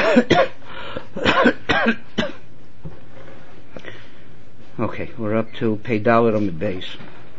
Okay, we're up to Pei Dalet on the base.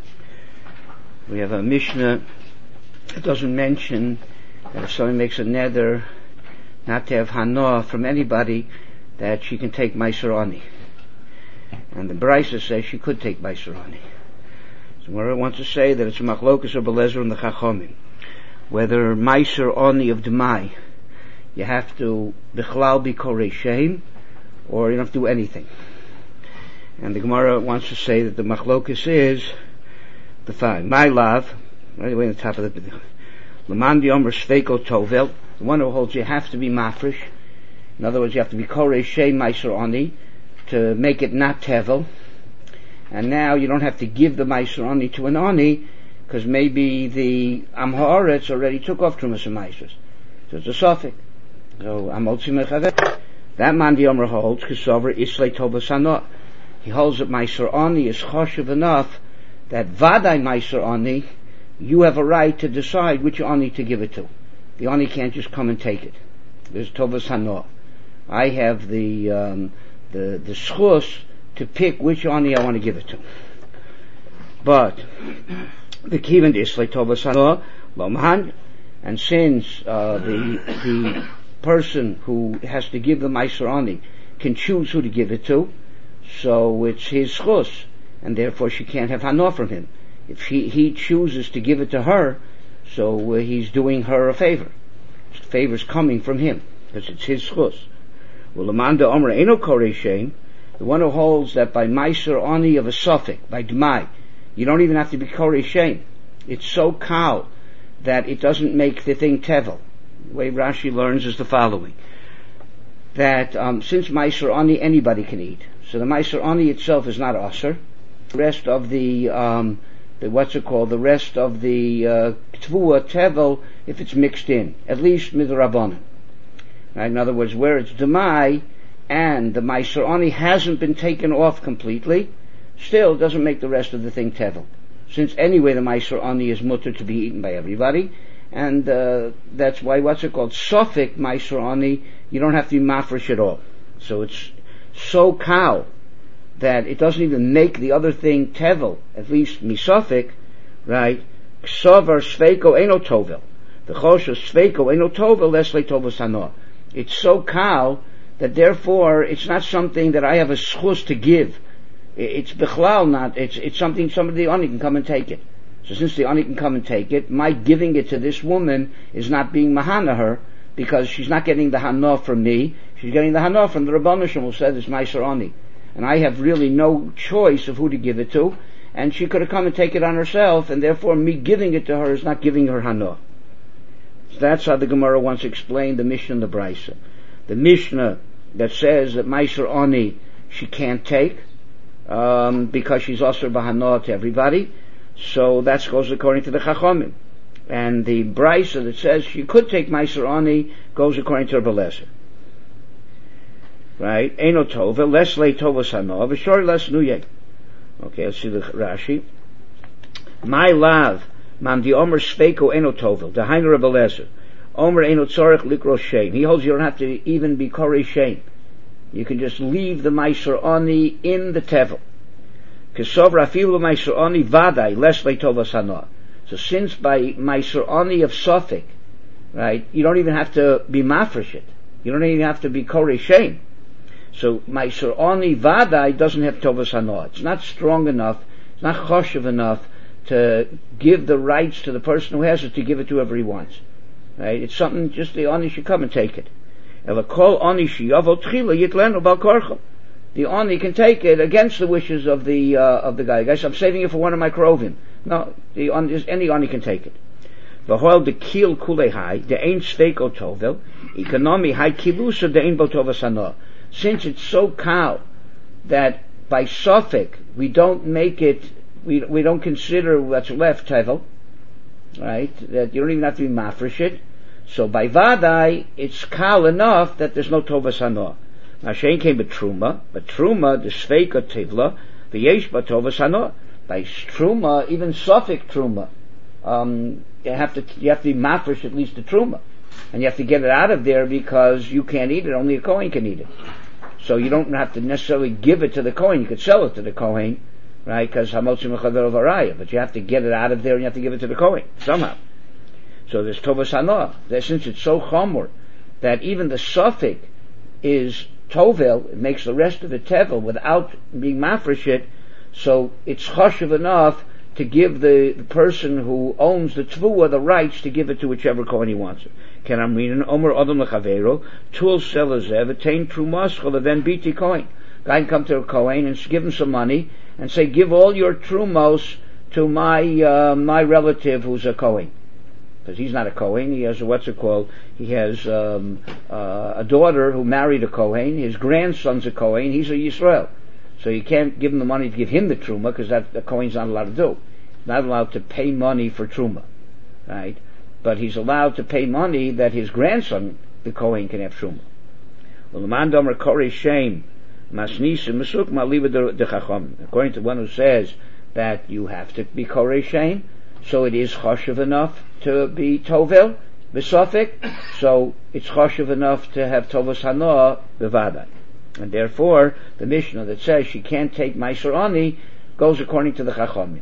We have a Mishnah that doesn't mention that if someone makes a neder not to have hana from anybody, that she can take Meiser Ani. And the Brisa says she could take Meiser Ani. So where I want to say that it's a Machlokas or Belezer and the Chachomim. Whether Meiser Ani of Demai, you have to Bichlal be Korei Shem, or you don't have to do anything. And the Gemara wants to say that the Machlokas is the fine. My love, right away on the top of the Laman Yomer Sveiko Tovel, the one who holds you have to be mafresh. In other words, you have to be Korei Shem Meiser Ani to make it not Tevel. And now you don't have to give the Meiser Ani to an Ani, because maybe the Am Haaretz already took off Trumas and Meisers. So it's a suffix. So Amotzi Mechavet. That man the Yomer holds, Kesover Islay Tovas Hana. He holds that Meiser Ani is choshev enough that Vadai Meiser Ani, you have a right to decide which Ani to give it to. The Ani can't just come and take it. There's Tovas Hana. I have the schus to pick which Ani I want to give it to. But the Kivan Islay Tovas Hana Lomhan, and since the person who has to give the Meiser Ani can choose who to give it to, so it's his schus, and therefore she can't have hana from him. If he chooses to give it to her, so he's doing her a favor. The favor's coming from him, because it's his schus. Well, Amanda Omer Eno Korei Shem, the one who holds that by Meiser Ani of a suffix, by Dmai, you don't even have to be Korei Shem. It's so kal that it doesn't make the thing tevel. The way Rashi learns is the following: that since Meiser Ani anybody can eat, so the Meiser Ani itself is not aser. The rest of the the rest of the tvua tevel, if it's mixed in, at least midrabanan. Right? In other words, where it's demai and the Meiser Ani hasn't been taken off completely, still doesn't make the rest of the thing tevel. Since anyway the Meiser Ani is mutter to be eaten by everybody, and that's why suffix Meiser Ani, you don't have to be mafresh at all. So it's so kal that it doesn't even make the other thing tevel, at least misafik, right? Ksover sveiko eno tovel. The chosha sveiko eno tovel lesle tovos hana. It's so kal that therefore it's not something that I have a schus to give. It's bichlal not. It's something somebody the ani can come and take it. So since the ani can come and take it, my giving it to this woman is not being mahana her, because she's not getting the hana from me. She's getting the hana from the Rabbanan Shem who said it's Meiser Ani. And I have really no choice of who to give it to, and she could have come and take it on herself, and therefore me giving it to her is not giving her hana. So that's how the Gemara wants to explain the Mishnah and the Brisa. The Mishnah that says that Meiser Ani she can't take, because she's also b'hana to everybody, so that goes according to the Chachomim. And the Brisa that says she could take Meiser Ani goes according to Rebbe Lezer. Right? Eno tova, less lay tovas hana, v'shor less nuyeh. Okay, let's see the Rashi. My love, man di omer sveiko eno tovel, the Hainu Rebbe Lezer. Omer eno tzorech likro shem. He holds you don't have to even be korei shem. You can just leave the Meiser Ani in the tevel. Kesovra afilu Meiser Ani vadai, less lay tovas hana. So since by Meiser Ani of suffix, right, you don't even have to be mafresh it. You don't even have to be korei shem. So Meiser Ani Vadai doesn't have Tovas Hana. It's not strong enough, it's not choshev enough to give the rights to the person who has it to give it to whoever he wants. Right? It's something just the Ani should come and take it. The Ani can take it against the wishes of the guy. Guys, I'm saving it for one of my krovim. No, any Ani can take it. V'hoel de kil kulei de ein sveiko tovel, economy hai kilusa de ein bo tovas hana. Since it's so kal that by suffix we don't make it, we don't consider what's left tevel, right? That you don't even have to be mafresh it. So by vadai it's kal enough that there's no tovas hana. Now shein came with truma, but truma the sveika tivla the yesh ba tovas hana. By truma, even suffix truma, you have to be mafresh at least the truma. And you have to get it out of there because you can't eat it, only a Kohen can eat it. So you don't have to necessarily give it to the Kohen, you could sell it to the Kohen, right, because Hamotzi Mechaver Varaya, but you have to get it out of there and you have to give it to the Kohen, somehow. So there's Tovas Hanoah. Since it's so chomor that even the suffix is Tovel, it makes the rest of it Tevel without being mafresh it, so it's choshev enough to give the person who owns the Tvua the rights to give it to whichever Kohen he wants it. Can I'm reading Omer Adam Lechavero, Tul Selazev, attain Trumas, then Biti Kohen. Guy can come to a Kohen and give him some money and say, give all your Trumos to my relative who's a Kohen. Because he's not a Kohen, he has he has a daughter who married a Kohen, his grandson's a Kohen, he's a Yisrael. So you can't give him the money to give him the Truma, because that the Kohen's not allowed to do. He's not allowed to pay money for Truma, right? But he's allowed to pay money that his grandson, the Kohen, can have Truma. Well, the man domer korei shem masnisim mesuk maliva de chacham. According to one who says that you have to be korei shem, so it is choshev enough to be tovel b'sofik, so it's choshev enough to have tovas hanoah b'vadai. And therefore, the Mishnah that says she can't take Meiser Ani goes according to the Chachamim.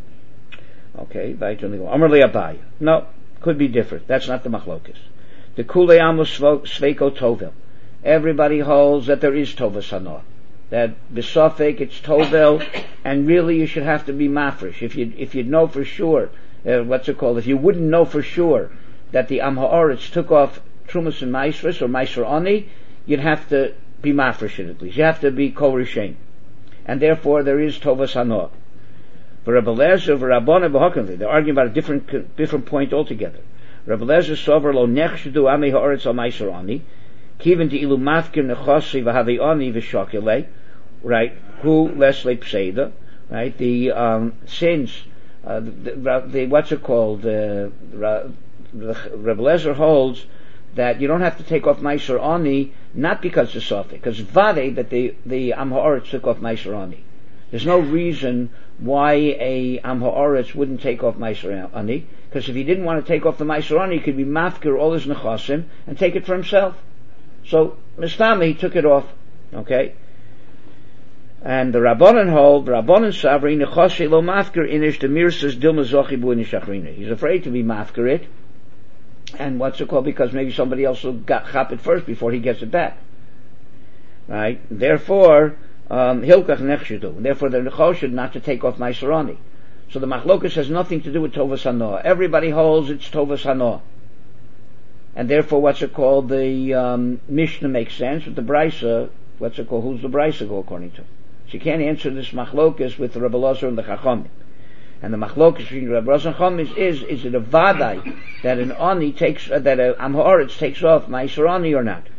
Okay, Amar le Abaye. No, could be different. That's not the Machlokas. The Kulei Amos Sveiko Tovel. Everybody holds that there is Tovas Hanoah. That B'Sofek it's Tovel, and really you should have to be Mafresh. If you'd know for sure, if you wouldn't know for sure that the Am Ha'aretz took off Trumas and Maisris or Meiser Ani, you'd have to be mafresh at least. You have to be kol rishein, and therefore there is tovas hanoah. For Rebbe Lezer, for Rabbana b'Hakamli, they're arguing about a different point altogether. Rebbe Lezer sover lo nechshedu ami haaretz al meiser ani, kiven di ilu mafkir nechosi v'havi ani v'shokilei, right? Hu lesle pseida, right? Since what's it called? Rebbe Lezer holds that you don't have to take off Meiser Ani, not because of Sofik, because Vade, that the Am Ha'aretz took off Meiser Ani. There's no reason why a Am Ha'aretz wouldn't take off Meiser Ani, because if he didn't want to take off the Meiser Ani, he could be Mafkir all his Nechasim and take it for himself. So, Mistama, he took it off, okay? And the Rabbanan hold, Rabbanan Savri, Nechashi lo Mafkir inish, the Mir says, Dilma Zochi bu Nishakrina. He's afraid to be Mafkir it. And what's it called? Because maybe somebody else will chop it first before he gets it back. Right? Therefore, Hilkach nechshedu. Therefore, the nechoshed not to take off Meiser Ani. So the machlokus has nothing to do with Tovas Hanoah. Everybody holds it's Tovas Hanoah. And therefore, what's it called? The Mishnah makes sense. With the Brisa, what's it called? Who's the Brisa go according to? So you can't answer this machlokus with the Rebbe Lozer and the Chachamim. And the machlokas between Rebbe Lozer and Chachamim is it a vadai that an Ani takes, that a Am Ha'aretz takes off Meiser Ani or not?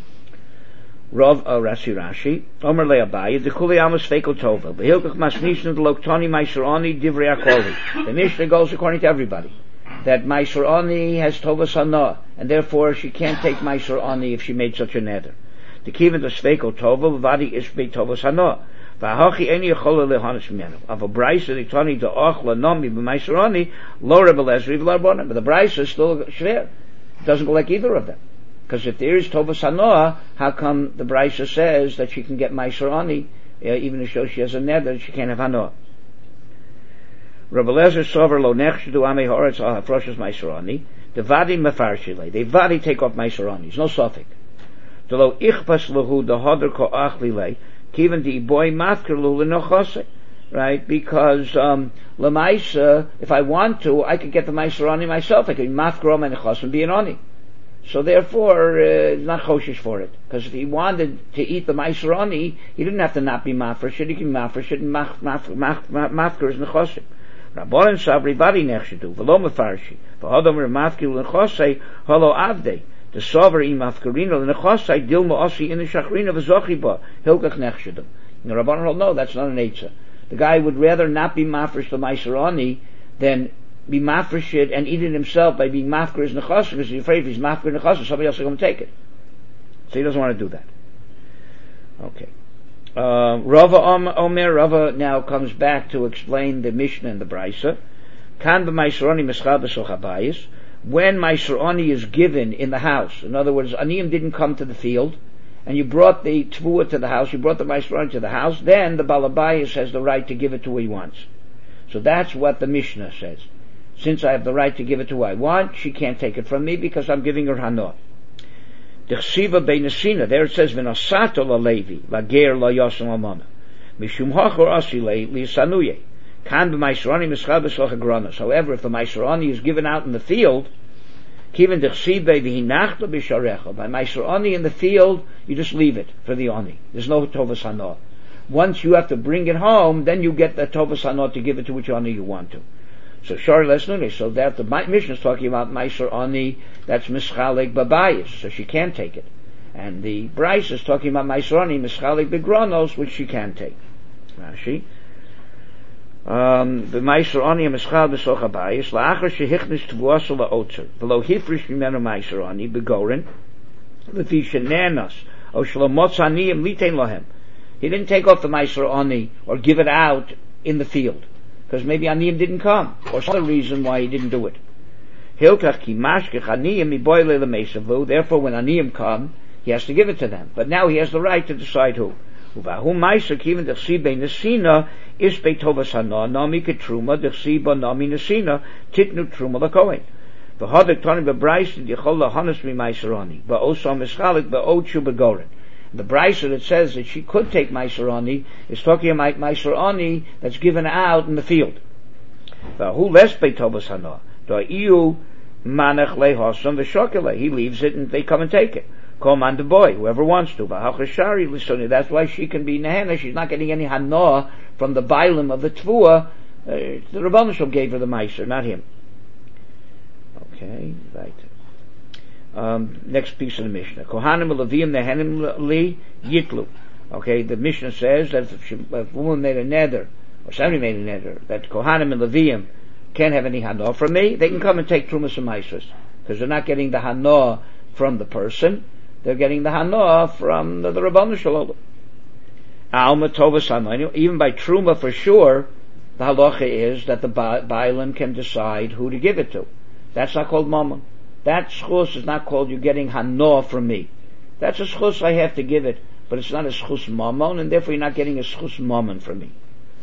Rav Rashi, Omer le Abaye, the Kulei Amos Fekel Tovel, Behilkach Masnishn the Loktani Meiser Ani Divrei Akoli. The Mishnah goes according to everybody that Meiser Ani has Tovas Hanoah, and therefore she can't take Meiser Ani if she made such a neder. The Kiven the Fekel Tovel, Vadi Ishbei Tovas Hanoah. V'hachi eni yochola lehanish mimenu. Of a brayso the tani to ochla nomi b'meiser ani lo Rebbe Lezer v'larbonim. But the brayso is still shver. It doesn't go like either of them. Because if there is tovas hanoah, how come the brayso says that she can get meiser ani even if she has a neder, she can't have hanoah? Rebbe Lezer sover lo nechshedu ame haaretz al hafroshes meiser ani. The vadi mefarshile. They vadi take off meiser ani. There's no suffix. The lo ichpas lehu the hodr ko achlile. Even the boy mafkir lu, right? Because lemaisa, if I want to, I could get the meiser ani myself. I could mafkir all my nechos and be an ani. So therefore, not choshish for it. Because if he wanted to eat the meiser ani, he didn't have to not be mafresh it. He can mafresh it and mafkir his nechosim. Rabbanan sabri badi nechshedu v'lo mefarshi v'hodom mafkir nechosei holo avdei. The sover im afkarino the nechosai dilma osi in the shakrina v'zochiba hilkach nechshedim. The Rabbanan no, that's not an eitzah. The guy would rather not be mafresh the meiser ani than be mafresh it and eat it himself by being mafkar his nechosim, because he's afraid if he's mafkar nechosim, somebody else will come take it. So he doesn't want to do that. Okay. Rava now comes back to explain the Mishnah and the Brisa. Kan b'meiser ani mischal b'soch habayis. when Meiser Ani is given in the house, in other words, Aniyim didn't come to the field, and you brought the Tvua to the house, you brought the Meiser Ani to the house, then the Balabayas has the right to give it to who he wants. So that's what the Mishnah says. Since I have the right to give it to who I want, she can't take it from me because I'm giving her Hanoah. Dechsiva beinesina, there it says, V'nosato la-levi, la-ger la-yosan la-mana. Mishum hachor asi li-sanuye. Kan b'Meiser Ani mischal b'slach agronos. However, if the Meiser Ani is given out in the field, kiven dechsiva v'hinachta b'sharecha. By Meiser Ani in the field, you just leave it for the Ani. There's no Tovas Hanoah. Once you have to bring it home, then you get the Tovas Hanoah to give it to which Ani you want to. So Shari Lesnune, so that the Mishnah is talking about Meiser Ani, that's Mischalik Babayis, so she can't take it. And the Bryce is talking about Meiser Ani, Mischalik Begronos, which she can take. Rashi. The Meiser Ani Mischal Besoch Babayis, La'achar Shehichnis Tvuasa La'otzer, V'lo Hifrish Mimenu Meiser Ani, Begorin, L'fi Shenanas, O Shlomotz Aniyim Litein Lohem. He didn't take off the Meiser Ani, or give it out in the field. Because maybe Aniyim didn't come, or some other reason why he didn't do it. Therefore, when Aniyim come, he has to give it to them. But now he has the right to decide who. The Brisa that says that she could take Meiser Ani is talking about Meiser Ani that's given out in the field. He leaves it and they come and take it. Command the boy, whoever wants to. That's why she can be Nehena. She's not getting any Hanoah from the Bailim of the Tvua. The Rebbeinu Shalom gave her the Meiser, not him. Okay, right. Next piece of the Mishnah. Kohanim Levim Nehenim Li Yitlu. Okay, the Mishnah says that if a woman made a neder, or somebody made a neder, that Kohanim and Levim can't have any Hanoah from me, they can come and take Trumas and Maisros. Because they're not getting the Hanoah from the person, they're getting the Hanoah from the Rebbeinu Shalom. Alma Tovas Hanoah. Even by Truma for sure, the halacha is that the Bailim can decide who to give it to. That's not called Mammon. That schus is not called you getting Hanoah from me. That's a schus I have to give it, but it's not a schus Mammon, and therefore you're not getting a schus Mammon from me.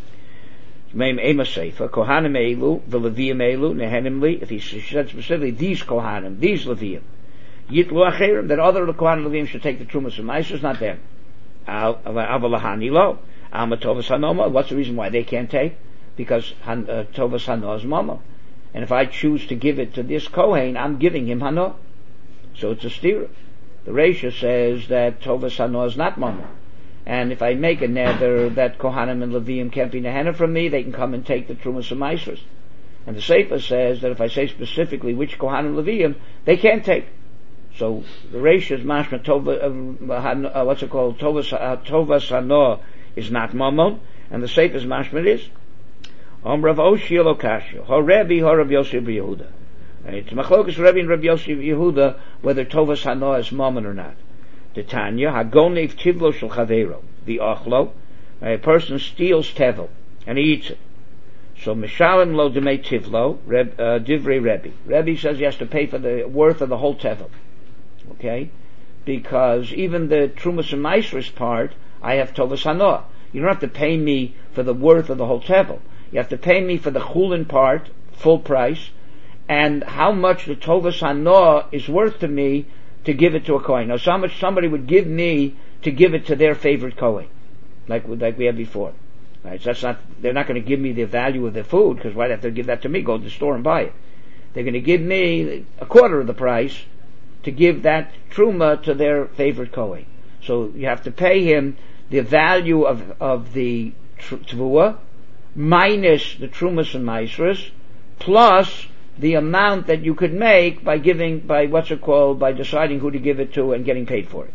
Kohanim Elu, the Leviim Elu, Nehenim Li, if he said specifically these Kohanim, these Leviim, Yitlu Acherim, that other Kohanim Leviim should take the Trumas and Maisros, not them. Avalahani Lo, Alma Tovas Hanoma, what's the reason why they can't take? Because Tovas Hanoah is Mammon. And if I choose to give it to this Kohen, I'm giving him Hanoah. So it's a stira. The Reisha says that Tovas Hanoah is not Mammon. And if I make a neder that Kohanim and Leviim can't be Nehena from me, they can come and take the Trumas and Maisros. And the Sefer says that if I say specifically which Kohanim and Leviim, they can't take. So the Reisha is mashma what's it called? Tovas Hanoah is not Mammon, and the Sefer is mashma is. Rav Oshi Elokashio, Rebbe, Rav Yosef Yehuda. It's Machlokas Rebbe and Rav Yosef Yehuda whether Tovas Hanoah is Mammon or not. The Tanya Hagonev Tivlo Shel Chaveiro, the Ochlo. A person steals tevel and he eats it. So Mishalim Lo Demei Tivlo, Divrei Rebbe. Rebbe says he has to pay for the worth of the whole tevel. Okay, because even the Trumas and Maisros part, I have Tovas Hanoah. You don't have to pay me for the worth of the whole tevel. You have to pay me for the chulin part, full price, and how much the Tovas Hanoah is worth to me to give it to a Kohen. Now, so much somebody would give me to give it to their favorite Kohen, like we had before. Right? So that's not, they're not going to give me the value of their food, because why have to give that to me? Go to the store and buy it. They're going to give me a quarter of the price to give that truma to their favorite Kohen. So you have to pay him the value of the tvua, minus the trumas and maisros, plus the amount that you could make by by deciding who to give it to and getting paid for it.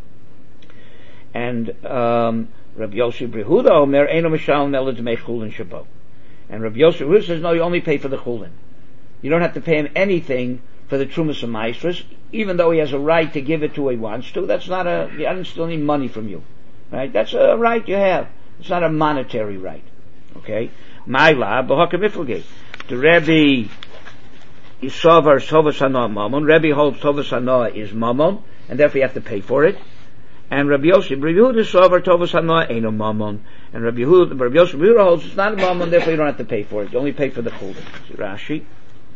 And Rabbi Yosef Yehuda Omer Eino Mishal Nelad Mei Chulin Shabo. And Rabbi Yosef Yehuda says, no, you only pay for the chulin. You don't have to pay him anything for the trumas and maisros, even though he has a right to give it to who he wants to. That's not I don't still need money from you. Right? That's a right you have. It's not a monetary right. Okay? My la b'haka miflagei. The Rebbe Sovar Tovas Hana Mammon. Rebbe holds Tovas Hana is Mammon, and therefore you have to pay for it. And Rabbi Yehuda Sovar Tovas Hana ain't a Mammon. And Rabbi Yehuda holds it's not a Mammon, therefore you don't have to pay for it. You only pay for the chulin. See Rashi.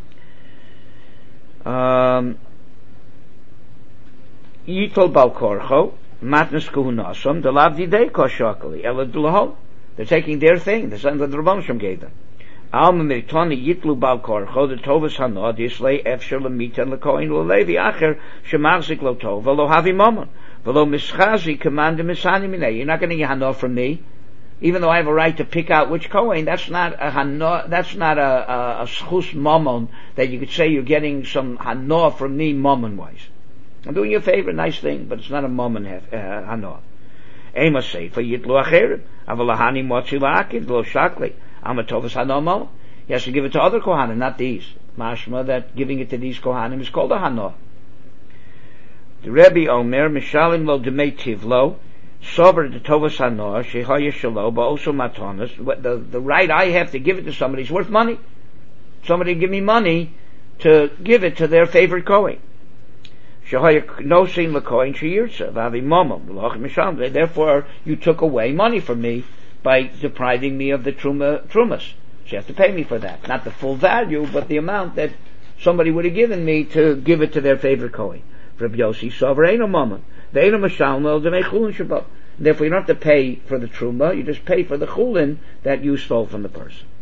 Yitol Bal Korcho, Matnas Kuhunasam, the Lavdi Dei Koshakali, Eladulaho. They're taking their thing, the son of the Rabbanisham gave them. Alma Mirtani Yitlu Bal Korcho, the Tovas Hana, Dislay Efshel Lemita and Lekoin Levi Acher, Shemazik Lo Tova, Lo Havi Mammon. Velo Mischazi command Misani Minei. You're not going to get Hana from me. Even though I have a right to pick out which Kohen, that's not a Hana, that's not a schus Mammon that you could say you're getting some Hana from me Mammon wise. I'm doing you a favor, nice thing, but it's not a Mammon Hana. Ema Seifa Yitlu Acherim. Avalahani Motzi La'akid, Lo Shakli. Amatovas Hana Mammon. He has to give it to other Kohanim, not these. Mashma that giving it to these Kohanim is called a Hana. The Rebbe Omer, Mishalim Lo Demei Tivlo, Sover the Tovas Hana, Shehaya Shalo, but also Matonas. The right I have to give it to somebody is worth money. Somebody give me money to give it to their favorite Kohen. Shehaya no sin LaKohen Sheyirtza, Vavi Momom, Mishalim. Therefore, you took away money from me by depriving me of the Trumas. So you have to pay me for that. Not the full value, but the amount that somebody would have given me to give it to their favorite Kohen. Rabbi Yossi Sover Eino Mammon. The Eino Mashalm El Demei Chulin Shabbat. Therefore you don't have to pay for the Truma, you just pay for the Chulin that you stole from the person.